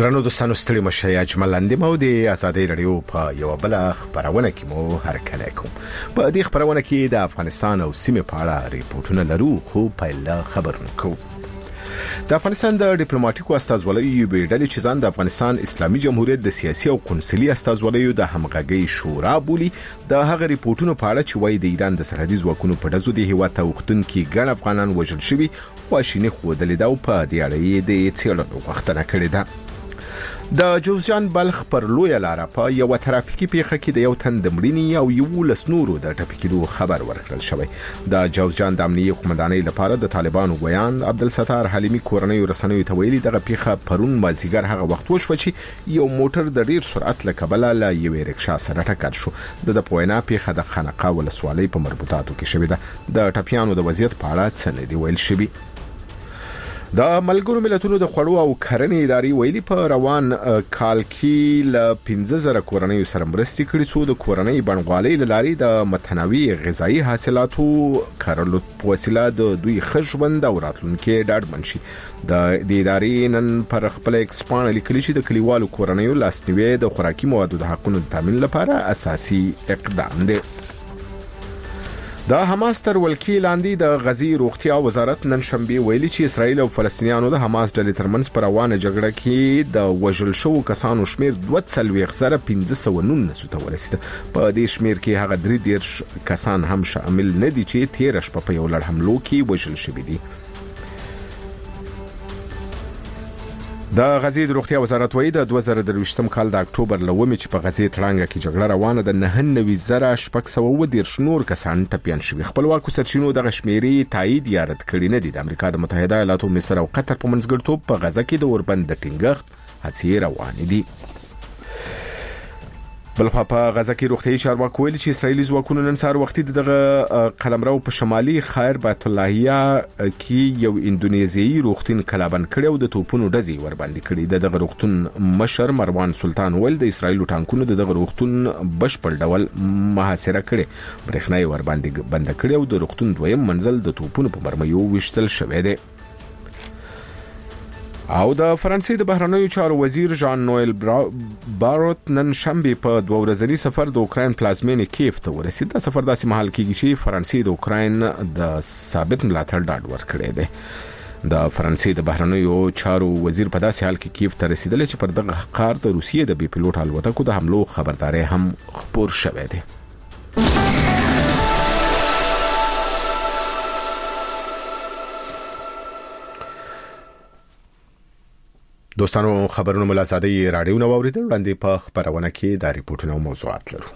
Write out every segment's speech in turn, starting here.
درنو دوستانو ستړي مشه اجمل اندیم او د آزادۍ رادیو په یو بل خبرونه کې مو هرکلی کوم. په دې خبرونه کې د افغانستان او سیمې په اړه ریپورتونه لرو، خو پیل خبرونه کوو. د افغانستان د ډیپلوماټیکو استازولیو یوې ډلې چې ځان د افغانستان اسلامي جمهوریت د سیاسي او قونسلي استازولیو د همغږۍ شورا بولي، د هغه ریپورتونو په اړه چې وايي د ایران د سرحدي ځواکونو په ډزو د هیواد ته وختونکي ګڼ افغانان وژل شوي، خواشیني ښودلې ده او په دې اړه یې د څېړنو غوښتنه کړې ده. د جوزجان بلخ پر لویه لاره په یو ترافیکي پیښه کې د یو تن د مړینې او 11 نورو د ټپي کېدو خبر ورکړل شوی. د جوزجان د امنیتي قومندانۍ لپاره د طالبانو ګویان عبدالستار حلیمي کورنۍ رسنیو ته ویلي دغه پیښه پرون مازیګر هغه وخت وشوه چې یو موټر د ډیر سرعت له کبله له یوې رکشا سره ټکر شو. د پوینا پیښه د خانقاه ولسوالۍ په مربوطاتو کې شوې ده. د ټپیانو د وضعیت په اړه څه نه دی ویل شوی. د ملګرو ملتونو د خوړو او کرنې ادارې ویلي په روان کال کې له 15,000 کورنیو سره مرستې کړې څو د کورنۍ بڼغوالۍ له لارې د متنوع غذایي حاصلاتو کرلو په وسیله د دوی ښه ژوند او راتلونکي ډاډمن شي. د ادارې نن پر خپل ایکس پاڼه لیکلي چې د کلیوالو کورنیو لاسنیوي د خوراکي موادو د حقونو د تامین لپاره اساسي اقدام دی. د حماس تر ولکې لاندې د غزي روغتیا وزارت نن شنبه ویلي چې اسرائیل او فلسطینیانو د حماس ډلې ترمنځ پر روانه جګړه کې د وژل شوو کسانو شمیر 2,519 ته ورسید. په دې شمیر کې هغه 3 کسان هم شامل نه دي چې 13 شپه په یو لړ حملو کې وژل شوي دي. د غزي د روغتیا وزارت وایي د 2023 کال د اکتوبر لومې چې په غزي تړانګه کې جګړه روانه ده 99,610 نور کسان ټپیان شوي. خپلواکو سرچینو د غشمیري تایید یا رد کړی نه دي. د امریکا د متحده ایالاتو، مصر او قطر په منځګړیتوب په غزه کې د اوربند د ټینګښت هڅې روانې دي. بلخوا په غزه کې روغتیايي چارواکو ویلي چې اسرائیلي ځواکونو نن سهار وختي دغه قلمرو په شمالي خیر بیت اللهیه کې یو اندونیزیایي روغتون کلابند کړی او د توپونو ډزې ورباندې کړي. دغه روغتون مشر مروان سلطان ویل د اسرائیلو ټانکونو دغه روغتون بشپړ ډول محاصره کړي، برېښنا ورباندې بند کړي او د روغتون دویم منزل د توپونو په مرمیو وشتل شوی دی. او د فرانسې د بهرنیو چارو وزیر ژان نوئل باروت نن شنبه په 2 ورځني سفر د اوکراین پلازمینې کیف ته ورسید. دا سفر داسې مهال کېږي چې فرانسې د اوکراین د ثابت ملاتړ ډاډ ورکړی دی. د فرانسې د بهرنیو چارو وزیر په داسې حال کې کیف ته رسیدلی چې پر دغه ښار د روسیې د بي پیلوټ الوتکو د حملو خبرداري هم خپور شوی دی. دوستانو خبرونه مل آزادۍ رادیو نو اوریدل وړاندې په خبرونه کې د ریپورتونو موضوعات لرو.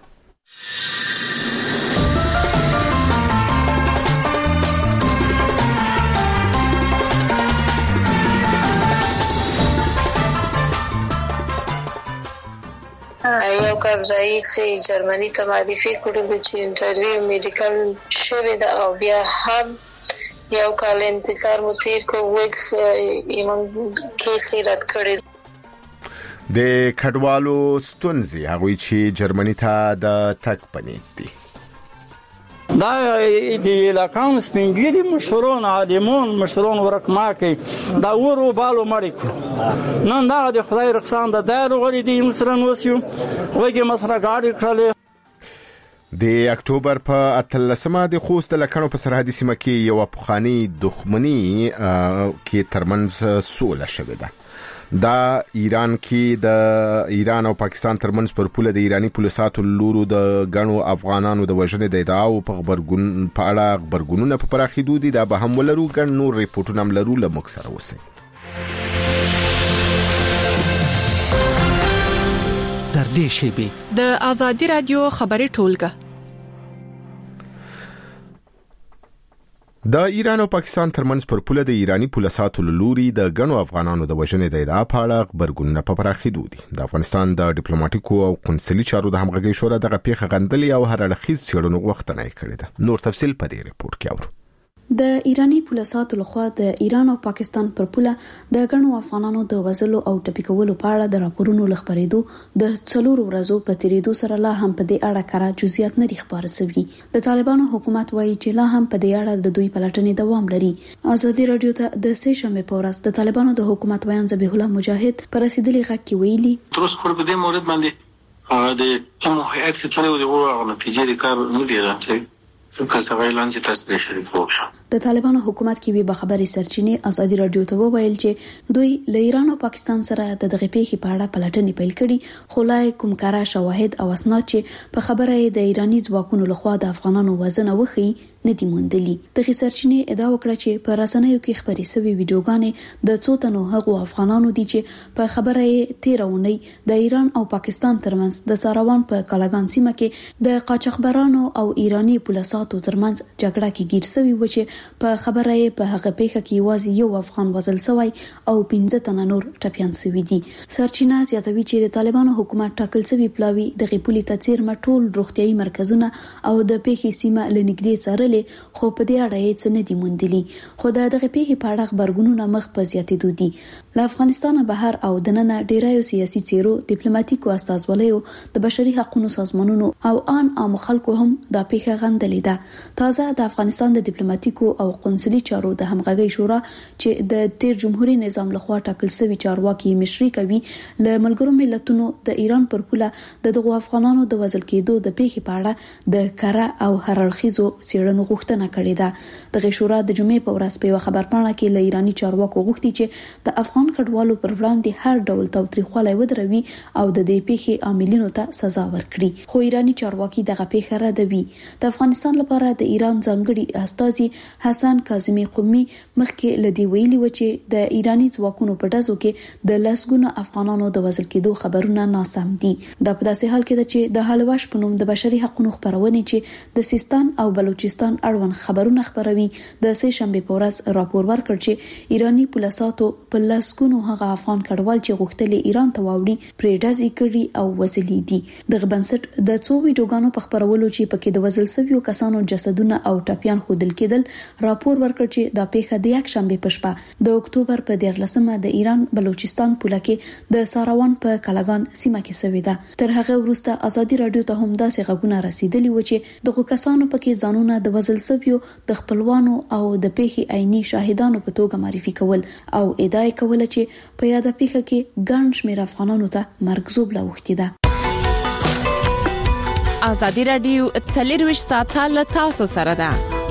یو کار رئیس جرمني ته معرفي کړو چې انټرویو میډیکل شوی دا او بیا هم یو کال انتظار مو تیر کو ویس ایمن کیسې رد کړی. د کډوالو ستونزې هغوی چې جرمني ته د تک پنیت دي. دا د علاقام سپینګیری مشرون عالمون مشرون ورکما کوي دا ورو بالو مړی نن دا د خدای رخصان د دایره غړي دي مصرن وسیو وګي مسره گاډي کړل. د اکتوبر په 13مه د خوست د لکڼو په سرحدي سیمه کې یو افغاني دښمني کې ترمنځ سوله شوې ده. دا ایران کې د ایران او پاکستان ترمنځ پر پوله د ایرانی پولیساتو لورو د غنو افغانانو د وژنې د ادعاو په اړه خبرګونونه په پراخېدو دي. دا به هم ولرو ګڼ نور ریپورټونه هم لرو. له موږ سره اوسئ. در دې شیبې د آزادۍ رادیو خبري ټولګه. د ایران او پاکستان ترمنځ پر پوله د ایرانی پولیساتو لوري د غنو افغانانو د وژنې د ادعا په اړه خبرګونونه په پراخېدو دي. د افغانستان د ډیپلوماټیکو او قونسلي چارو د همغږۍ شورا دغه پیښه غندلې او هر اړخیز څېړنو غوښتنه کړې ده. نور تفصیل په دې ریپورت کې اورو. د ایرانی پولیسو لخوا د ایران او پاکستان پر پوله د غنو افغانانو د وژلو او ټپي کولو په اړه د راپورونو لخبرېدو د 4 ورځو په تیریدو سره لا هم په دې اړه کار جزئیات نه خبر شوي. د طالبانو حکومت وایي چې لا هم په دې اړه د دوی پلټنې دوام لري. ازادي رادیو ته د سې شنبه په ورځ د طالبانو د حکومت ویان ذبیح الله مجاهد پر رسیدلي غږ کې ویلي تر اوسه په دې مورد باندې د کوم هیئت چې تلو دی او نتیجې د کار نه دی راځي د طالبانو حکومت کې به خبري سرچینې ازادي رادیو ته وویل چې دوی له ایران او پاکستان سره د دغه پیښې په اړه پلټنې پیل کړي خو لا کوم کارا شواهد او اسناد چې په خبره د ایرانی ځواکونو لخوا د افغانانو وزن وخی نه دي موندلي. دغه سرچینې ادعا وکړه چې په رسنیو کې خبري سوي ویډیوګانې د څو تنو هغو افغانانو دي چې په خبره یې 13 اونۍ د ایران او پاکستان ترمنځ د ساروان په کالاګان سیمه کې د قاچاقبرانو او ایرانی پولیسو ترمنځ جګړه کې گیر شوی و چې په خبره یې په هغه پیښه کې یوازې یو افغان وژل شوی او 15 تنه نور ټپيان شوي دي. سرچینه زیاتوي چې د طالبانو حکومت ټاکل شوی پلاوی د غپولي تاثیر مټول روغتيایي مرکزونه او د پیښې سیمه لنګدې څارلې خو په دې اړه هیڅ نه دي موندلي. خو دغه پیښې په اړه خبرګونونه مخ په زیاتېدو دي. له افغانستان بهر او دننه ډیرایو سیاسي چیرو ډیپلوماټیکو استازولیو د بشري حقوقو سازمانونو او عام خلکو هم د پیښه غندلې ده. تازه د افغانستان د ډیپلوماټیکو او قونسلي چارو د همغږي شورا چې د تیر جمهوریت نظام لخوا ټاکل شوی چارواکي مشري کوي له ملګرو ملتونو د ایران پر پوله دغه افغانانو د وژل کېدو د پیښې په اړه د کره او هررخیزو څېړنو غوښتنه کړې ده. دغه شورا د جمعې په ورځ په خبرپاڼه کې له ایرانی چارواکو غوښتي چې د افغان کډوالو پر وړاندې هر ډول تاوتریخوالی ودروي او د دې پیښې عاملینو ته سزا ورکړي. خو ایرانی چارواکي دغه پیښه ردوي. د افغانستان لپاره د ایران ځانګړي استازي حسن کاظمی قومي مخکې لدی ویلي و چې د ایرانی ځواکونو په ډزو کې د لسګونو افغانانو د وژل کېدو خبرونه ناسم دي. دا په داسې حال کې ده چې د حلواش په نوم د بشري حقوقو خبرونه چې د سیستان او بلوچستان اړوند خبرونه خبروي د سې شنبه په ورځ راپور ورکړ چې ایرانی پولیسو په لسګونو هغه افغان کډوال چې غوښتل ایران ته واوړي پرې ډزې کړي او وژلي دي. دغه بنسټ د څو ویډیوګانو په خبرولو چې پکې د وژل شویو کسانو جسدونه او ټپيان خودل کېدل راپور ورکړ چې د پیښه د یک شنبه په شپه د اکتوبر په 14مه د ایران بلوچستان پوله کې د ساروان په کالاګان سیمه کې شوې ده. تر هغه وروسته ازادي رادیو ته هم داسې غږونه رسیدلي و چې دغه کسانو پکې ځانونه د وژل شویو د خپلوانو او د پیښې عیني شاهدانو په توګه معرفي کول او ادعا کوله چې په یاده پیښه کې ګڼ شمېر افغانانو ته مرګ زوبله وختي ده. ازادي رادیو 24 ساعته له تاسو سره ده.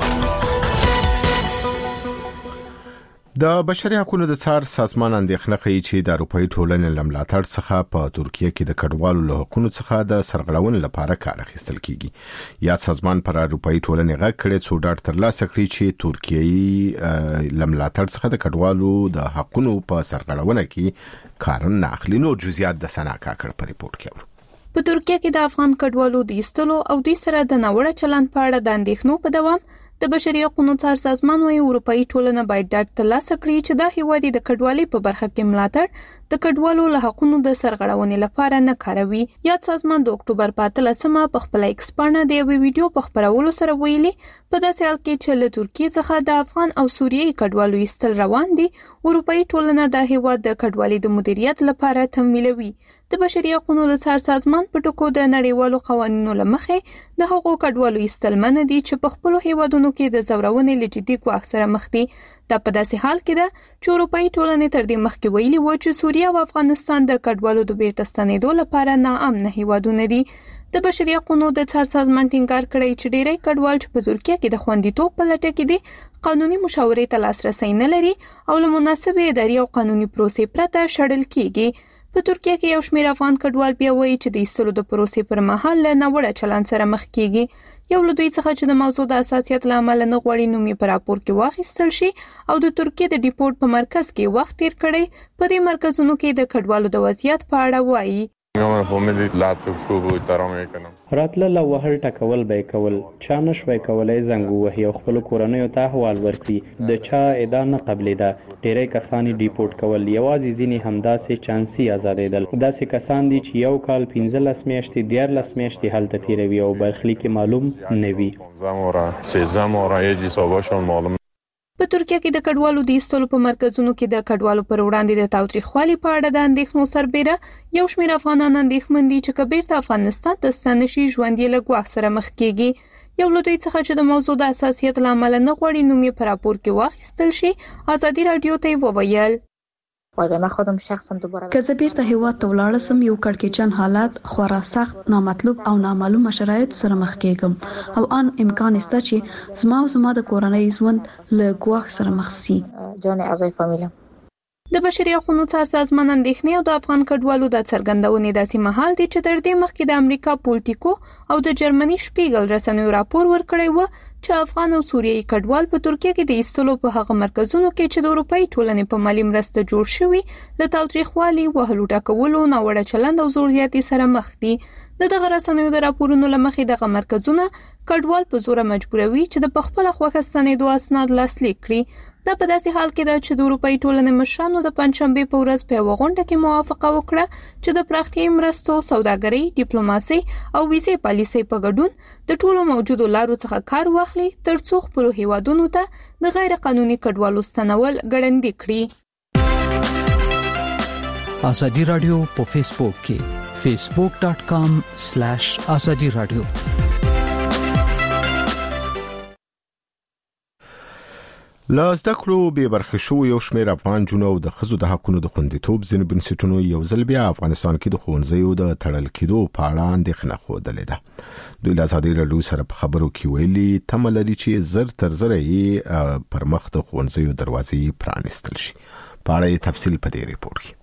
د بشري حقوقو د څار سازمان اندېښنه کوي چې د اروپאי ټولنې لملاتړ څخه په ترکیه کې د کډوالو له حقوقو څخه د سرغړونې لپاره کار اخیستل کیږي. یاد سازمان پر اروپאי ټولنې غږ کړي څو ډاټ ترلاسه کړي چې ترکیه لملاتړ څخه د کډوالو د حقوقو په سرغړونه کې کار نه اخلي. نو جزئیات د سنا کاکړ په ریپورت کې ورو. په ترکیه کې د افغان کډوالو د ایستلو او دوی سره د ناوړه چلند په اړه د اندېښنو په دوام د بشري حقوقو څار سازمان وايي اروپאי ټولنه باید ډاډ ترلاسه کړي چې دا هیواد د کډوالۍ په برخه کې ملاتړ د کډوالو له حقوقو د سرغړونې لپاره نه کاروي. یاد سازمان د اکتوبر په 13مه په خپل ایکس باندې د یو ویډیو په خبرولو سره ویلي په داسې حال کې چې له ترکیه څخه د افغان او سوریایي کډوالو ایستل روان دي اروپאי ټولنه د هیواد د کډوالۍ د مدیریت لپاره تمویلوي. د بشري حقوقو د څار سازمان په ټکو د نړیوالو قوانینو لمخې د حقوقو کډوالو ایستل منع دي چې په خپل هیوادونو کې د زورونې لجدي ګواښ سره مخ دي. دا په داسې حال کې ده چې اروپאי ټولنې تر دې مخکې ویلي و چې سوریه او افغانستان د کډوالو د بیرته ستنېدو لپاره ناامنه هیوادونه دي. د بشري حقوقو د څار سازمان ټینګار کړی چې ډېری کډوال چې په ترکیه کې د خوندیتوب په لټه کې دي قانوني مشاورې ته لاسرسی نه لري او له مناسبې اداري او قانوني پروسې پرته شړل کیږي. په ترکیه کې یو شمېر افغان کډوال بیا وایي چې د ایستلو د پروسې پر مهال له ناوړه چلند سره مخ کیږي. یو له دوی څخه چې د موضوع د اساسیت له امله نه غواړي نوم یې په راپور کې واخیستل شي او د ترکیه د ډیپورټ په مرکز کې وخت تیر کړی په دې مرکزونو کې د کډوالو د وضعیت په اړه وایي. راتله وهل ټکول به کول چا نشوي کولای زنګ وهي او خپل کورنۍ ته احوال ورکړي د چا ادا نه قبلې ده. ډېرې کسان ډیپورټ کول یوازې ځینې همداسې چانسي آزادېدل. داسې کسان دي چې یو کال 15 میاشتې 14 میاشتې هلته تیروي او برخلیک معلوم نه وي. په ترکیه کې د کډوالو د ایستلو په مرکزونو کې د کډوالو پر وړاندې د تاوتریخوالي په اړه د اندېښنو سربېره یو شمېر افغانان اندېښمن دي چې کبیر افغانستان ته ستانه شي ژوند یې له ګواښ سره مخ کیږي. یو له دوی څخه چې د موضوع د حساسیت له امله نه غواړي نوم یې په راپور کې واخیستل شي، ازادي راډیو ته وویل من خودم شخصا دوباره که زه بیرته هیواد ته ولاړ سم یو کړکېچن حالات خورا سخت، نامطلوب او نامعلومه شرایط سره مخ کېږم او ان امکان شته چې زما د کورنۍ ژوند له ګواښ سره مخ شي. جان اعضای فامیلم د بشري حقوقو څار سازمان اندېښنې او د افغان کډوالو د څرګندونې داسې مهال دي چې تر دې مخکې د امریکا پولټیکو او د جرمني شپیګل رسنیو راپور ورکړی و چې افغان او سوریایي کډوال په ترکیه کې د ایستلو په هغه مرکزونو کې چې د اروپאי ټولنې په مالی مرسته جوړ شوي له تاوتریخوالي، وهلو ټاکولو، ناوړه چلند او زور زیاتي سره مخ دي. دغه رسنیو د راپورونو له مخې دغه مرکزونه کډوال په زور مجبوروي چې د خپل خوښه ستنېدو اسناد لاسلیک کړي. دا په داسې حال کې ده چې د اروپאי ټولنې مشرانو د پنځشنبه په ورځ په غونډه کې موافقه وکړه چې د پراختیايي مرستو، سوداګرۍ، ډیپلوماسي او ویزې پالیسۍ په ګډون د ټولو موجودو لارو څخه کار واخلي ترڅو خپل هیوادونو ته د غیر قانوني کډوالو ستنول ګړندی کړي. ازادي راډیو په فیسبوک کې facebook.com/azadi radio. له زده کړو بې برخې شو یو شمېر افغان جنو د ښځو د حقونو د خوندیتوب ځینې بنسټونو یو ځل بیا افغانستان کې د ښوونځیو د تړل کېدو په اړه اندېښنه ښودلې ده. دوی له ازادي راډیو سره په خبرو کې ویلي تمه لري چې زر تر زره یې پر مخ د ښوونځیو دروازې پرانیستل شي. په اړه یې تفصیل په دې ریپورت کې.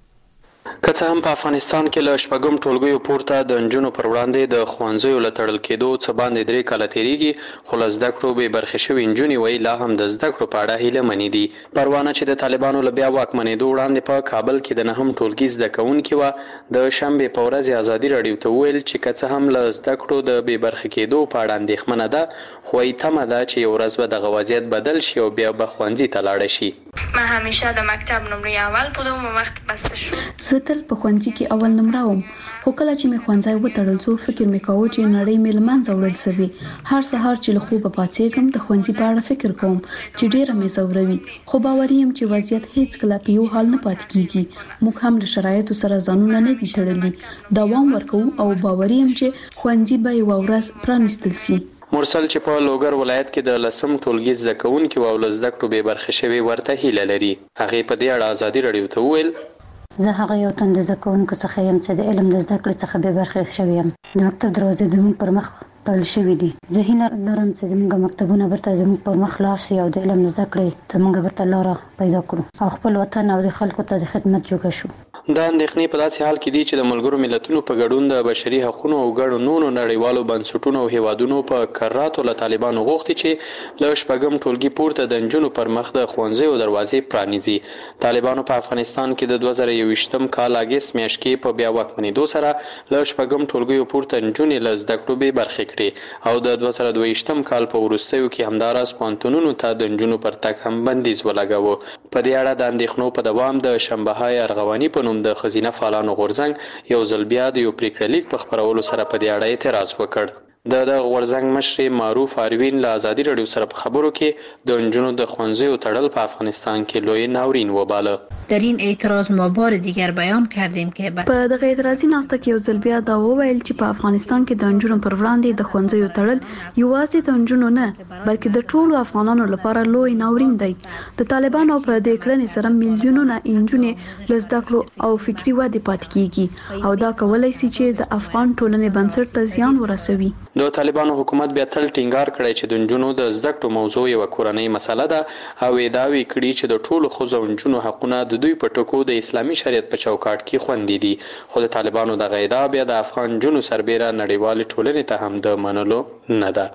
که څه هم په افغانستان کې له شپږم ټولګیو پورته د نجونو پر وړاندې د ښوونځیو له تړل کېدو څه باندې 3 کاله تېرېږي، خو له زده کړو بې برخې شوې نجونې وایي لا هم د زده کړو په اړه هیلهمنې دي. پروانه چې د طالبانو له بیا واکمنېدو وړاندې په کابل کې د 9م ټولګي زده کوونکې وه، د شنبې په ورځ ازادي راډیو ته وویل چې که څه هم له زده کړو د بې برخې کېدو په اړه اندېښمنه ده، خو یې تمه ده چې یو ورځ به دغه وضعیت بدل شي او بیا به ښوونځي ته لاړه شي. ما همیشه د مکتب نمره اول بودم و وقت بسته شد. زه تل په ښوونځي کې اول نمره وم، خو کله چې مې ښوونځی وتړل زه فکر مې کاوه چې نړۍ مې له منځه وړل سوې. هر سهار چې له خوبه پاڅېږم د ښوونځي په اړه فکر کوم چې ډېره مې ځوروي، خو باوري یم چې وضعیت هیڅکله په یو حال نه پاتې کیږي. موږ هم له شرایطو سره ځانونه نه دي تړلي، دوام ورکوو او باوري یم چې ښوونځي به یوه ورځ پرانیستل شي. مرسل چې په لوګر ولایت کې د 10م ټولګي زده کوونکي او له زده کړو بې برخې شوي ورته هیله لري. هغې په دې اړه ازادي راډیو ته وویل زه هغه یو تن د زده کوونکو څخه یم چې د علم د زده کړې څخه بې برخې شوی یم. د مکتب دروازې زموږ پر مخ تړل شوي دي. زه هیله لرم چې زموږ مکتبونه بیرته زموږ پر مخ لاړ شي او د علم زده کړې ته موږ بیرته لاره پیدا کړو او خپل وطن او د خلکو ته د خدمت جوګه شو. دا اندېښنې په داسې حال کې دي چې د ملګرو ملتونو په ګډون د بشري حقوقو او ګڼو نورو نړیوالو بنسټونو او هیوادونو په کراتو له طالبانو غوښتي چې له شپږم ټولګي پورته د نجونو پر مخ د ښوونځیو دروازې پرانیزي. طالبانو په افغانستان کې د 2021م کال اګست میاشت کې په بیا واکمنېدو سره له شپږم ټولګیو پورته نجونې له زده کړو بې برخې کړې او د 2022م کال په وروستیو کې همداراز پوهنتونونو ته د نجونو پر تګ هم بندیز ولګاوه. په دې اړه د اندېښنو په دوام د شنبههای ارغواني په نوم د ښځینه فعالانو غورځنګ یو ځل بیا د یو پریکړه لیک په خپرولو سره په دې اړه اعتراض وکړ. د غورځنګ مشر معروف اروین له ازادي راډیو سره په خبرو کې د نجونو د ښوونځیو تړل په افغانستان کې لوی ناورین وباله. در این اعتراض ما بار دیگر بیان کردیم که په دغه اعتراضي ناسته کې یو ځل بیا دا وویل چې په افغانستان کې د نجونو پر وړاندې د ښوونځیو تړل یوازې د نجونو نه بلکې د ټولو افغانانو لپاره لوی ناورین دی. د طالبانو په دې کړنې سره میلیونونه نجونې له زده کړو او فکري ودې پاتې کیږي او دا کولای شي چې د افغان ټولنې بنسټ ته زیان ورسوي. د طالبانو حکومت بیا تل ټینګار کړی چې د نجونو د زده کړو موضوع یو کورنۍ مسله ده او ادعاوې کړي چې د ټولو ښځو او نجونو حقونه د دوی په ټکو د اسلامي شریعت په چوکاټ کې خوندي دي. خو د طالبانو دغه ادعا بیا د افغان نجونو سربیره نړیوالې ټولنې ته هم د منلو نه ده.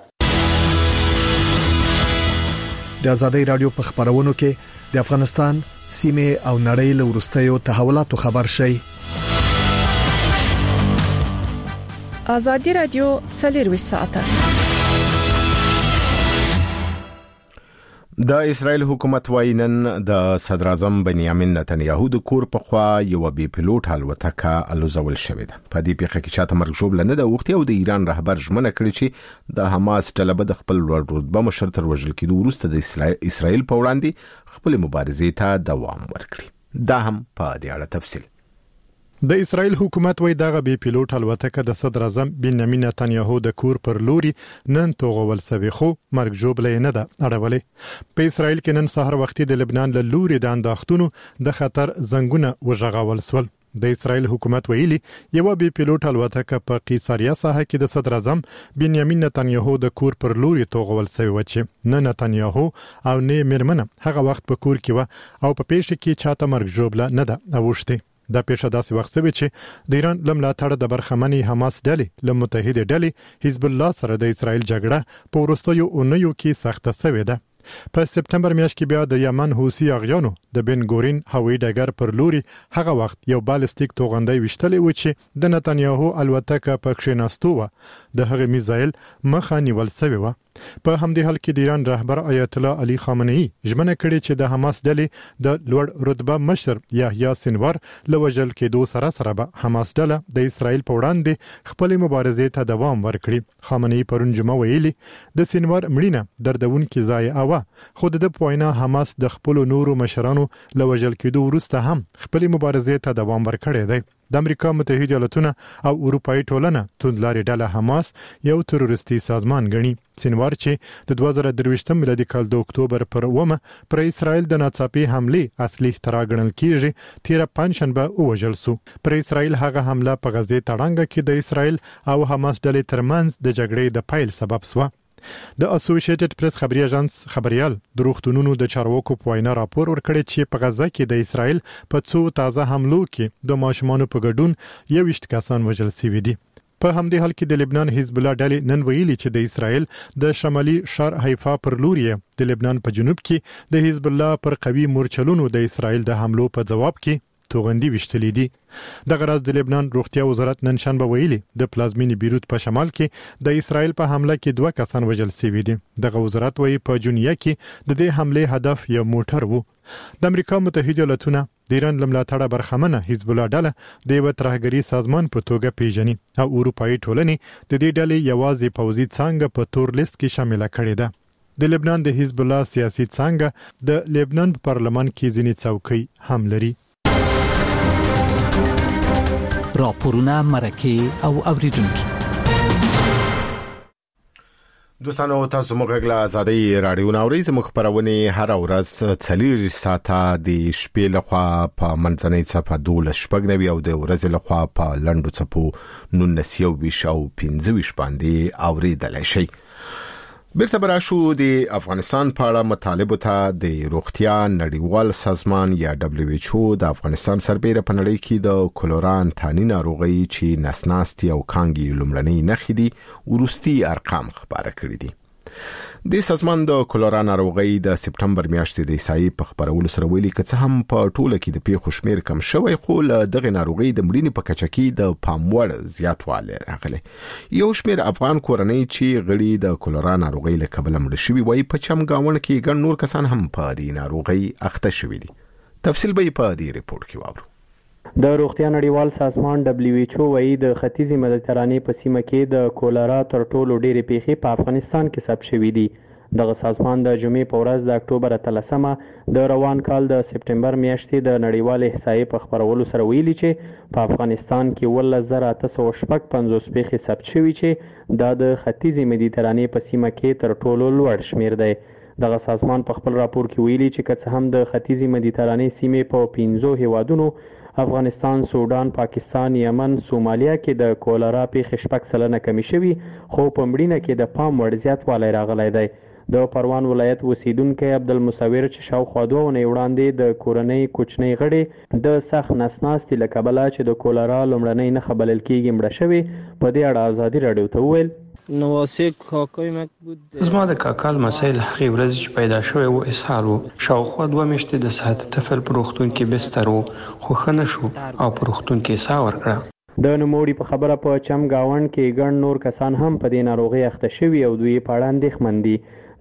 د ازادي راډیو په خبرونو کې د افغانستان سیمه او نړۍ له وروستیو تحولاتو خبر شي. ازادي راډیو 24 ساعته د اسرائیل حکومت وايي نن د صدر اعظم بنیامین نتنیاهو د کور په خوا یو بي پيلوټ الوتکه الوزول شوې ده. په دې پیښه کې چاته مرګ ژوبله نه ده اوختي او د ایران رهبر ژمنه کړې چې د حماس ډله به د خپل رتبه مشر تر وژل کېدو وروسته د اسرائیل په وړاندې خپل مبارزې ته دوام ورکړي. دا هم په دې اړه تفصیل. د اسرائیل حکومت وایي دغه بي پيلوټ الوتکه د صدر اعظم بنیامین نتنیاهو د کور پر لوري نن توغول سوي خو مرګ جوړه نه ده اړولې. په اسرائیل کې نن سحر وختي د لبنان له لوري د انداختونو د خطر زنګونه وژغول سول. د اسرائیل حکومت ویلي یو بي پيلوټ الوتکه په قیصریه ساحه کې د صدر اعظم بنیامین نتنیاهو د کور پر لوري توغول سوي و چې نه نتنیاهو او نه میرمنه هغه وخت په کور کې و او په پیښه کې چاته مرګ جوړه نه ده اوښته. دا پیښه داسې وخت سوي چې د ایران لملاتړ د برخمنې حماس ډلې له متحده ډلې حزب الله سره د اسرائیل جګړه په وروستیو اونیو کې سخته سوي ده. په سپتمبر میاشت کې بیا د یمن حوثي اغیانو د بن ګورین هوایي ډګر پر لوري هغه وخت یو بالستیک توغندۍ وشتلې و چې د نتنیاهو الوتکه په کښیناستو و د هغه میزایل مخه نیول سوی و. په همدې حال کې د ایران رهبر آیت الله علي خامنه‌ای ژمنه کړې چې د حماس ډلې د لوړ رتبه مشر یحیی سنوار له وژل کېدو سره به حماس ډله د اسرائیل په وړاندې خپل مبارزې ته دوام ورکړي. خامنه‌ای پرون جمعه ویلي د سنوار مړینه دردونکې ځای او خو د پوینا حماس د خپل نورو مشرانو له وژل کېدو وروسته هم خپل مبارزې ته دوام ورکړی دی. د امریکا متحده ایالاتونه او اروپאי ټولنه توندلاري ډله حماس یو تروریستي سازمان ګڼي. سنوار چې د 2023 میلادي کال د اکتوبر پر 1 پر اسرائیل د ناڅاپي حمله اصلي اختراع ګڼل کیږي. 13 پنځشنبه وژل سو. پر اسرائیل هغه حمله په غزه تړانګه کې د اسرائیل او حماس ډلې ترمنځ د جګړې د پیل سبب سو. د اسوسییټډ پریس خبري اژانس خبريال د روغتونونو د چارواکو په وینا راپور ورکړی چې په غزه کې د اسرائیل په څو تازه حملو کې د ماشومانو په ګډون 21 کسان وژل شوي دي. په همدې حال کې د لبنان حزب الله ډلې نن ویلي چې د اسرائیل د شمالي شهر حیفا پر لوري د لبنان په جنوب کې د حزب الله پر قوي مورچلونو د اسرائیل د حملو په جواب کې توغندي وشتلې دي. د غرض د لبنان روغتیا وزارت نن شنبه ویلي د پلازمینی بیروت په شمال کې د اسرائیل په حمله کې 2 کسان وژل شوي دي. د وزارت وایي په جونیه کې د دې حمله هدف یو موټر وو. د امریکا متحده ایالاتونه د ایران لملاتړ برخمنه حزب الله ډله د یو ترهګری سازمان په توګه پیژني او اروپאי ټولنې د دې ډلې یوازې پوځي څنګه په تور لیست کې شامل کړي ده. د لبنان د حزب الله سیاسي څنګه د لبنان په پارلمان کې ځینې څوکۍ هم لري. راپورونه مرکه او اوریدونکو دوستانو تاسو موږ غلا آزادۍ رادیو ناوړي زموږ خبرونه هر ورځ 4 ساعته د شپې لخوا په منځنۍ صفه 12 شپږ او د ورځې لخوا په لندو صفو 19 او 15 باندې اوریدل شي. بیرته براشو د افغانستان په اړه مطالبه ته د روغتیا نړیوال سازمان یا WHO د افغانستان سربېره په نړۍ کې د کولران ثاني ناروغي چې نسناستي او کانګي لومړنۍ نښې دي ورستي ارقام خبره کړې دي. د سازمان د کولرا ناروغي د سپټمبر میاشتې د ایسای په خبرولو سره ویلي چې هم په ټوله کې د پیښو شمیر کم شوی خو له دغه ناروغي د مړینې په کچه کې د پاموړ زیاتوالی راغلی. یو شمیر افغان کورنۍ چې غړي د کولرا ناروغي له کبله مړ شوي وای په چمګاون کې ګڼ نور کسان هم په دې ناروغي اخته شوي دي. تفصیل به په دې ریپورت کې واورو. د روغتیا نړیوال سازمان WHO وایي د ختیځي مدیترانې په سیمه کې د کولرا تر ټولو ډېرې پیښې په افغانستان کې ثبت شوې دي. دغه سازمان د جمعې په ورځ د اکتوبر 13 د روان کال د سپټمبر میاشتې د نړیوال احصایې په خبرولو سره ویلي چې په افغانستان کې 11855 پیښې ثبت شوې چې دا د ختیځي مدیترانې په سیمه کې تر ټولو لوړ شمیر دی. دغه سازمان په خپل راپور کې ویلي چې که هم د ختیځي مدیترانې سیمې په 15 هیوادونو افغانستان، سودان، پاکستان، یمن، سومالیا کې د کولرا پیښې 6% کمی شوي خو په مړینه کې د پام وړ زیاتوالی راغلی دی. د پروان ولایت اوسیدونکی عبدالمصور چې شاوخوا 2 اونۍ وړاندې د کورنۍ کوچنۍ غړي د سخت نسناستي له کبله چې د کولرا لومړنۍ نښه بلل کېږي مړه شوې په دې اړه ازادي راډیو ته وویل زما د کاکال مسایل هغې ورځې چې پیدا شوی و اسهال و. شاوخوا 2 میاشتې د صحت طفل په روغتون کې بستر و خو ښه نه شو او په روغتون کې ساه ورکړه. د نوموړي په خبره په چمګاونډ کې ګڼ نور کسان هم په دې ناروغۍ اخته شوي او دوی په اړه اندېښمن دي.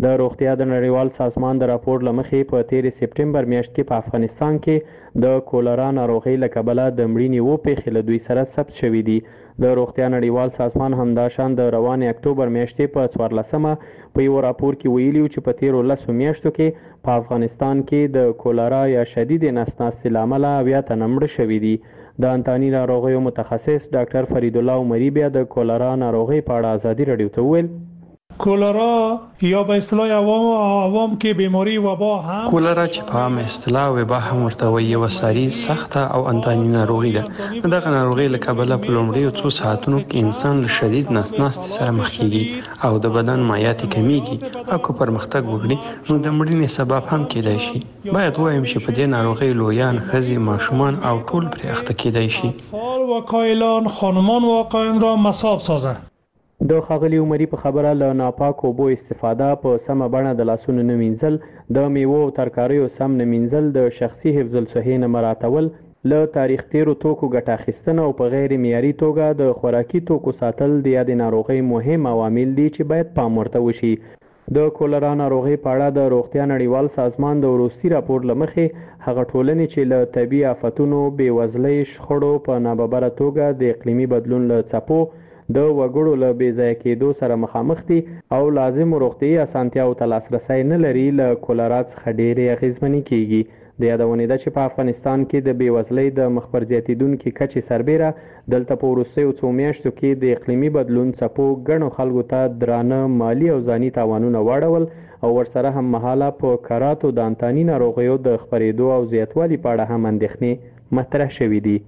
د روغتیا د نړیوال سازمان د راپور له مخې په 13 سپټمبر میاشت کې په افغانستان کې د کولرا ناروغۍ له کبله د مړینې 7 پیښې له دوی سره ثبت شوي دي. د روغتیا نړیوال سازمان همداشان د روانې اکتوبر میاشتې په 14مه په یو راپور کې ویلي چې په 13 میاشتو کې په افغانستان کې د کولرا یا شدید نس ناستې له امله 80 تنه مړه شوي دي. د انتاني ناروغیو متخصص ډاکټر فرید الله عمري بیا د کولرا ناروغۍ په اړه ازادي رادیو ته وویل کولرا یا به اصطلاح عوام کې بیماری وبا هم کولرا چې په عام اصطلاح وبا هم ورته وایي یو ساري سخته او انتاني ناروغي ده. دغه ناروغي له کبله په لومړیو 2 ساعتونو کې انسان له شدید نس ناستې سره مخ کیږي او د بدن مایعات کمیږي او که پرمختګ وکړي نو د مړینې سبب هم کېدای شي. باید وایم چې په دې ناروغي لویان، ښځې، ماشومان او ټول پرې اخته کېدای شي. فعال وکایلان خانمان واقعین را مصاب سازه. د ښاغلي عمري په خبره له ناپاکو اوبو استفاده، په سمه بڼه د لاسونو نه مینځل، د میوو او ترکاریو سم نه مینځل، د شخصي حفظ الصحې نه مراعاتول، له تاریخ تیرو توکو ګټه اخیستنه او په غیر معیاري توګه د خوراکي توکو ساتل د یادې ناروغۍ مهم عوامل دي چې باید پام ورته وشي. د کولرا ناروغۍ په اړه د روغتیا نړیوال سازمان د وروستي راپور له مخې هغه ټولنې چې له طبیعي آفتونو، بېوزلۍ، شخړو په ناببره توګه د اقلیمي بدلون له څپو د وګړو له بې ځایه کېدو سره مخامخ دي او لازم روغتیايي اسانتیاو ته لاسرسی نه لري، له کولرا څخه ډېرې اغېزمنې کېږي. د یادونې ده چې په افغانستان کې د بېوزلۍ د مخ پر زیاتېدونکي کچې سربیره دلته په وروستیو 2 میاشتو کې د اقلیمي بدلون څپو ګڼو خلکو ته درانه مالي او ځاني تاوانونه واړول او ورسره هم مهاله په کراتو د انتاني ناروغیو د خپرېدو او زیاتوالي په اړه هم اندېښنې مطرح شوي دي.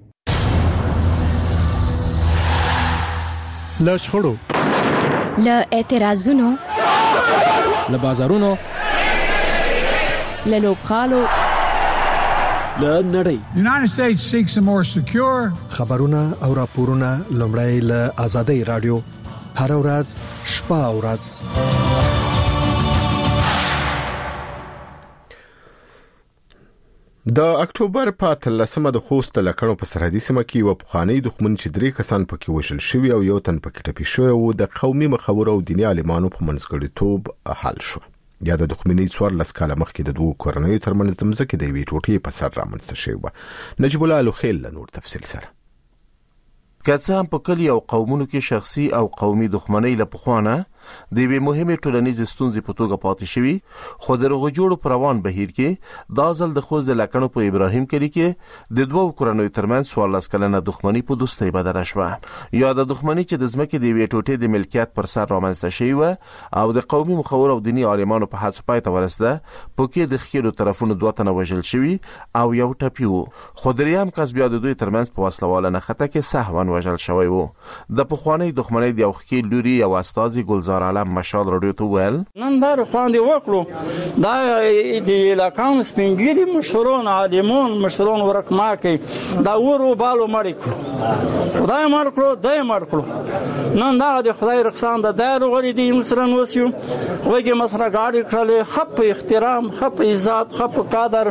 له شخړو، له اعتراضونو، له بازارونو، له لوبغالو، له نړۍ. United States seeks a more secure. خبرونه او راپورونه لومړی له آزادۍ رادیو هر ورځ شپه او ورځ. د اکتوبر په 13مه د خوست لکړو په سرحدي سیمه کې یو پخوانی دښمن چې 3 کسان پکې وژل شوی او یو تن پکې ټپي شوی او د قومي مخاور او دیني عالمانو په منځګړیتوب حل شو. یا د دښمنۍ 14 کاله مخکې د دوه کورنیو ترمنځ د مځکې د یوې ټوټې په سر رامنځته شوی و. نجیب الله لوخیل له نور تفصیل سره. که څه هم په کلي او قومونو کې شخصي او قومي دښمنۍ له پخوانه د یوې مهمې ټولنیزې ستونزې په توګه پاتې شوي، خو د روغې جوړو په روان بهیر کې دا ځل د خوست د لکڼو په ابراهیم کلي کې د دوو کورنیو ترمنځ 14 کلنه دښمني په دوستۍ بدله شوه. یا د دښمنۍ چې د ځمکې د یوې ټوټې د ملکیت پر سر رامنځته شوې وه او د قومي مخور او دیني عالمانو په هڅو پای ته ورسېده، په کې د ښکېلو طرفونو 2 تنه وژل شوي او یو ټپي و، خو درېیم کس بیا د دوی ترمنځ په وسلواله نښته کې سهوا وژل شوی و. د پخوانۍ دښمنۍ د یو ښکېل لوري یو استازي ګلزار عالم مشال رادیو ته ویل نن دا خواندې وکړو دا د علاقان سپینګیري مشرون عالمون مشرون ورکماکي دا ورو بالو مړ کړو خدای مړ کړو دای مړ کړو نن دا د خدای رخصان د دایره غړي دي مثلا وسیو وګي مثلا غاړي کړل خپ احترام خپ عزت خپ قدر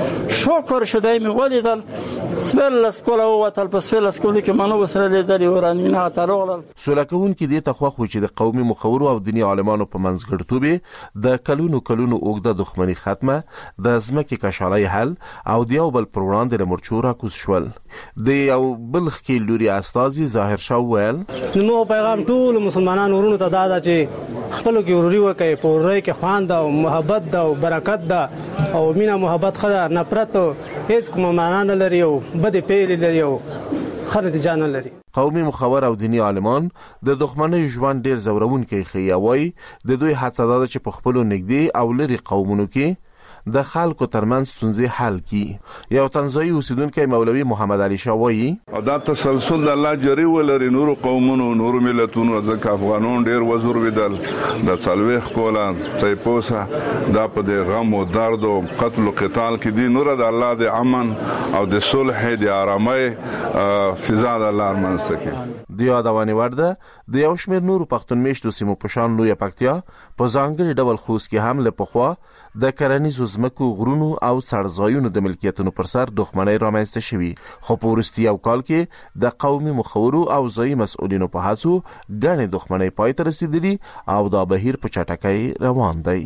شکر شدای می ولیدل سپل سکول او وتل په سپل سکول کې منو وسره لیدل ورانینا ترول سولکون کې د تخوا خو چې د قومي مخور او دیني عالمانو په منځګړتوب د کلونو اوږده دښمنۍ ختمه، د ځمکې کشالۍ حل او د یو بل پر وړاندې د مرچو راکوز شول. د یو بل ښکېل لوري استازي ظاهر شاه ویل نو پیغام ټول مسلمانانو ورونو ته دا چې خپلو کې وروري وکړي، په ورورۍ کې خواند او محبت ده او برکت ده او مینه محبت خدا نفرت هیڅ کوم معنا نه لري او بد پیل لري او خرد جان لري. قومي مخور او دینی عالمان د دښمنۍ ژوند ډیر زورونکي خیاوي، د دوی هڅه ده چې په خپلو نږدې او لري قومونو کې د خلکو ترمنځ ستونزې حل کړي. یو تنزانیایي اوسیدونکی مولوي محمد علي شاه وایي دا تسلسل د الله جری ولري نور قومونو نور ملتونو ځکه افغانون ډیر وزور ودل د څلويخ کولا چایپوسا دا په د غم او درد او قتل او قتال کې دي نور د الله د امن او د صلح د آرامۍ فضا د الله منځ کې د یادونې وړ ده د یو شمېر نورو پښتون میشتو سیمو په شان لویه پکتیا په ځانګړي ډول خوست کې هم له پخوا د کرنیزو ځمکو غرونو او څړځایونو د ملکیتونو پر سر دښمنۍ رامنځته شوي، خو په وروستي یو کال کې د قومي مخورو او ځایي مسؤلینو په هڅو ګڼې دښمنۍ پای ته رسېدلي او دا بهیر په چټکۍ روان دی.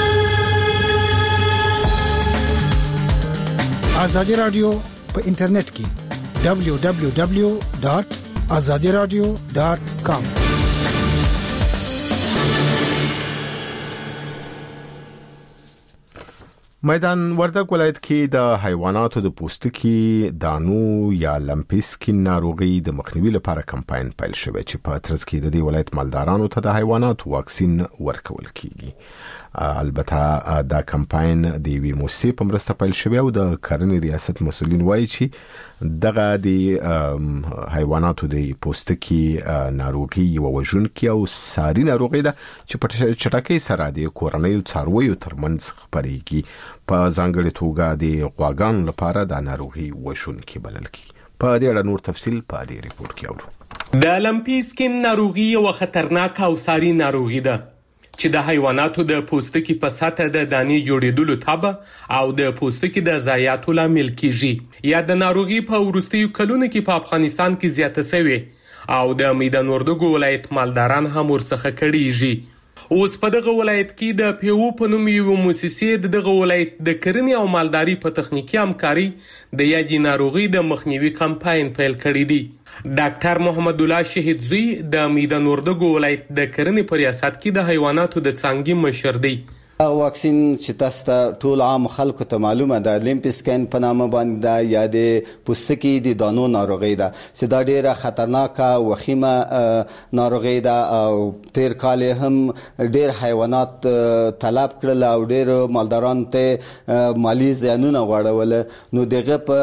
ازادي رادیو په انټرنیټ کې www.azadiradio.com میدان وردګ ولایت کې د حیواناتو د پوستکي دانو یا لمپسکین ناروغي د مخنیوي لپاره کمپاین پیل شوی چې په ترڅ کې د دې ولایت مالدارانو ته د حیواناتو واکسین ورکول کیږي. البته دا کمپاین د وی موسی په مرسته پیل شوی او د کرنې ریاست مسؤلین وایي چې دغه د حیواناتو د پوستکي ناروغي یو وژونکي او ساري ناروغي ده چې په چټکۍ سره د کورنیو څارویو ترمنځ خپرېږي. په ځانګړي توګه د غواګانو لپاره د ناروغي وژونکي بلل کیږي. په دې اړه نور تفصیل په دې ریپورت کې اورو. د لمپسکین ناروغي یو خطرناک او ساري ناروغي ده چې د حیواناتو د پوستکي په سطح د دانې جوړېدلو تابع او د پوستکي د ضایعاتو لامل کیږي. یا د ناروغي په وروستیو کلونو کې په افغانستان کې زیاته شوې او د میدان وردګو ولایت مالداران هم ورڅخه کړيږي. اوس په دغه ولایت کې د پیو په نوم یو مؤسسې دغه ولایت د کرنې او مالداري په تخنیکی همکاري د یادې ناروغي د مخنیوي کمپاین پیل کړی دی. ډاکټر محمد الله شهید زوی د میدان وردګو ولایت د کرنې په ریاست کې د حیواناتو د څانګې مشر دی. واکسین چې تاسو ته ټول عام خلکو ته معلومه ده لمپسکین په نامه باندې دا یا د پوستکي د دانو ناروغي ده چې دا ډیره خطرناکه وخیمه ناروغي ده او تیر کال هم ډیر حیوانات طلب کړل او ډیر مالداران ته مالی زیانونه واړول. نو دغه په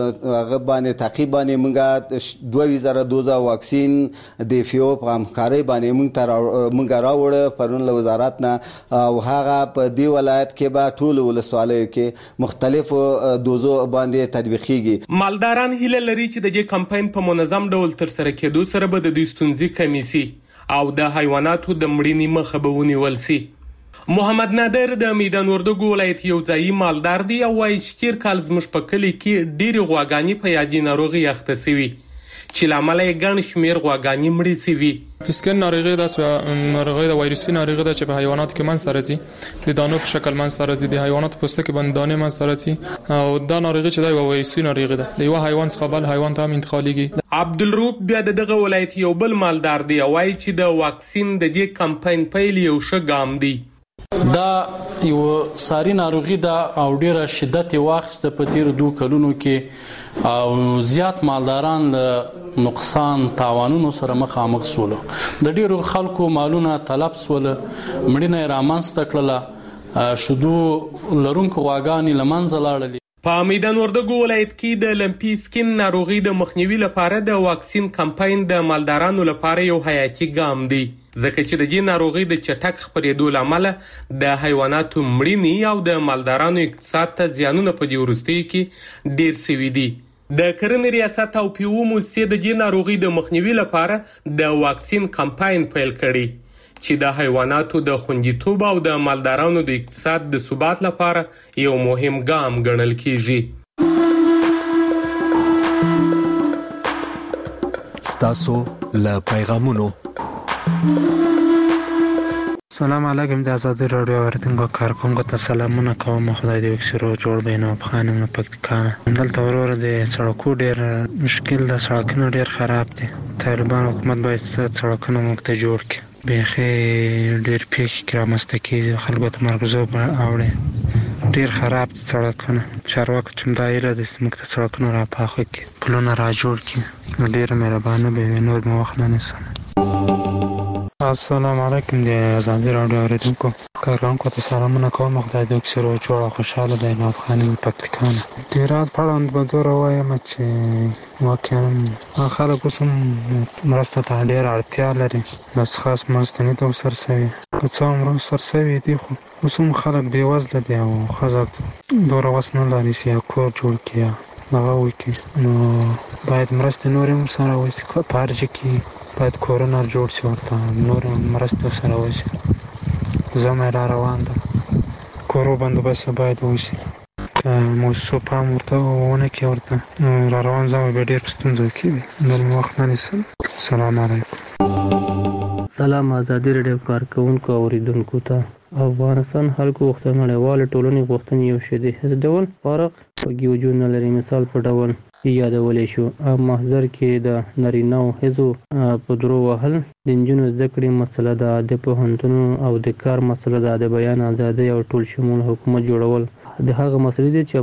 هغه باندې تقریبا موږ 2000 دوزه واکسین د فیو په همکاري باندې موږ راوړ پرون له وزارت نه او هغه په دی ولایت کې به ټول ولسوالیو کې مختلفو دوزو باندې تطبیقيږي. مالداران هیله لري چې د دې کمپاین په منظم ډول تر سره کېدو سره به د ستونزې کمی شي او د حیواناتو د مړینې مخه به ونیول شي. محمد نادر د میدان وردګو ولایت یو ځایي مالدار دی او وايي چې تیر کال زموږ په کلي کې ډېرې غواګانې په یادې ناروغي اخته شوي چې لامل یې ګڼ شمېر غواګانې مړې شوي. فسکن ناروغي د وایرسي ناروغي ده چې په حیواناتو کې منځ ته راځي، د دانو په شکل منځ ته راځي، د حیواناتو پوستکي باندې دانې منځ ته راځي او دا ناروغي چې دا یو وایرسي ناروغي ده د یو حیوان څخه بل حیوان ته هم انتقالېږي. عبدالروف بیا دغه ولایت یو بل مالدار دی او وايي چې د واکسین د دې کمپاین پیل یو ښه ګام دی. دا یو ساري ناروغي ده او ډیره شدت واخیسته په تیر 2 کلونو کې او زیات مالداران له نقصان تاوانونو سره مخامخ شول. د ډیرو خلکو مالونه طلب شول، مړینه رامنځته کړله، شودو لرونکو غواګانې له منځه لاړلې. په میدان وردګو ولایت کې د لمپسکین ناروغي د مخنیوي لپاره د واکسین کمپاین د مالدارانو لپاره یو حیاتي ګام دی ځکه چې د دې ناروغي د چټک خپرېدو لامل د حیواناتو مړینې او د مالدارانو اقتصاد ته زیانونه په دې وروستیو کې ډیر شوي دي. د کرنې ریاست او پیو موسسې د دې ناروغي د مخنیوي لپاره د واکسین کمپاین پیل کړی چې د حیواناتو د خوندیتوب او د مالدارانو د اقتصاد د ثبات لپاره یو مهم ګام ګڼل کیږي. ستاسو له پیغامونو. سلام علیکم د ازادي رادیو اوریدونکو کارکونکو ته سلامونه کوم. خدای دې وکړي جوړ بینه افغانانو پکتیکانه دلته ورور د سړکو ډیر مشکل ده، سړکونه ډیر خراب دي. طالبان حکومت باید سړکونه موږ ته جوړ کړي. بیخي ډیر پیښې رامنځته کېږي، خلکو ته مرګزو اوړي، ډیر خراب دي سړکونه. چارواکو چې مدایره د موږ ته سړکونه را پاخه کړي، پلونه را جوړ کړي. ډیر مهربانه به وي، نور مې وخت نه نیسم. السلام علیکم د ازادي رادیو اوریدونکو کارکونکو ته سلامونه کوم. خدای دې وکړي روغ جوړ او خوشاله دی نو افغانان پکتیکانه. د هرات په اړه به زه وایم چې واقعا خلک اوس هم مرسته ته ډېر اړتیا لري، بس خاص مرسته نه ده ورسره شوې. که څه هم ورسره شوې دي خو اوس هم خلک بېوزله دي او ښځه دومره وس نه لري چې کور جوړ کړي، هغه وکړي، نو باید مرستې نورې هم سره وشي. په هر ځای کې باید کورونه جوړ شي، ورته نور مرستې سره وشي. زمې را روان ده، کورو بندوبست باید وشي. که موسسو پام ورته ونه کړي، ورته را روان زمې به ډېر په ستونزو کې وي. نور مې وخت نه نیسم. السلام علیکم. سلام ازادي راډیو کارکونکو او اوریدونکو ته. افغانستان خلکو غوښتنې نړیوالې ټولنې غوښتنې یو شی دی، هیڅ ډول فرق پکې وجود نه لري. مثال په ډول یادولی شو محضر کې د نارینه او ښځو په درو وهل، د نجونو زده کړې مسله ده، د پوهنتونونو او د کار مسله ده، د بیان ازادۍ او ټول شمول حکومت جوړول د هغه مسلې دي چې